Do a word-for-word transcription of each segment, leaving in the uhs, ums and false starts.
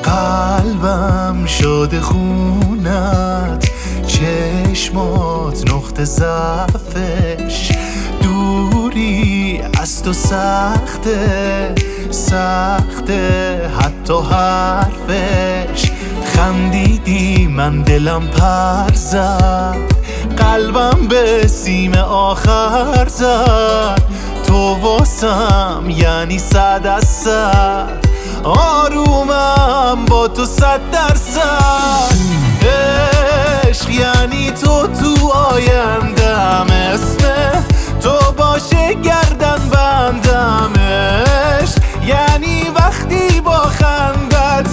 قلبم شده خونت، چشمات نقطه ضعفش، دوری از تو سخته سخته حتی حرفش. خندیدی من دلم پر زد، قلبم به سیم آخر زد. تو واسم یعنی صد از صد، آرومم با تو صد درصد. عشق یعنی تو تو آیندم، اسم تو باشه گردن بندم. عشق یعنی وقتی با خندت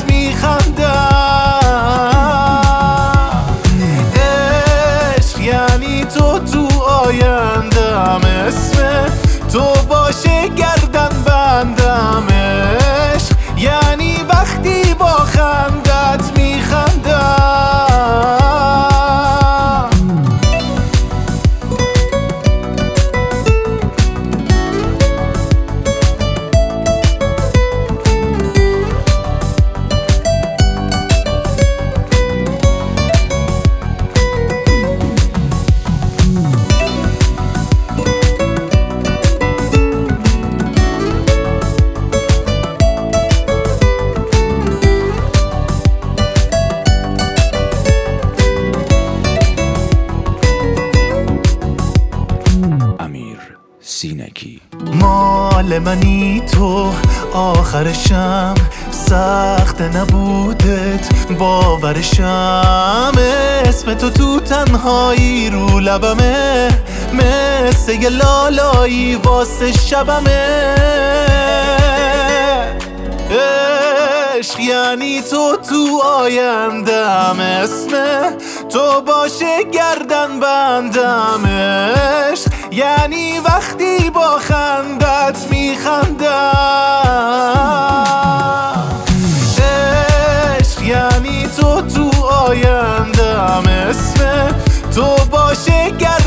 میخندم. عشق یعنی تو تو آیندم، اسم تو باشه گردن بندم. عشق یعنی وقتی با خندت میخندم. سینکی مال منی تو، آخرشم سخت نبودت باورشم. اسم تو تو تنهایی رو لبمه، مثل یه لالایی واسه شبمه. عشق یعنی تو تو آیندم، اسم تو باشه گردن بندم. عشق یعنی وقتی با خندت میخندم. عشق یعنی تو تو آیندم، اسم تو باشه گردن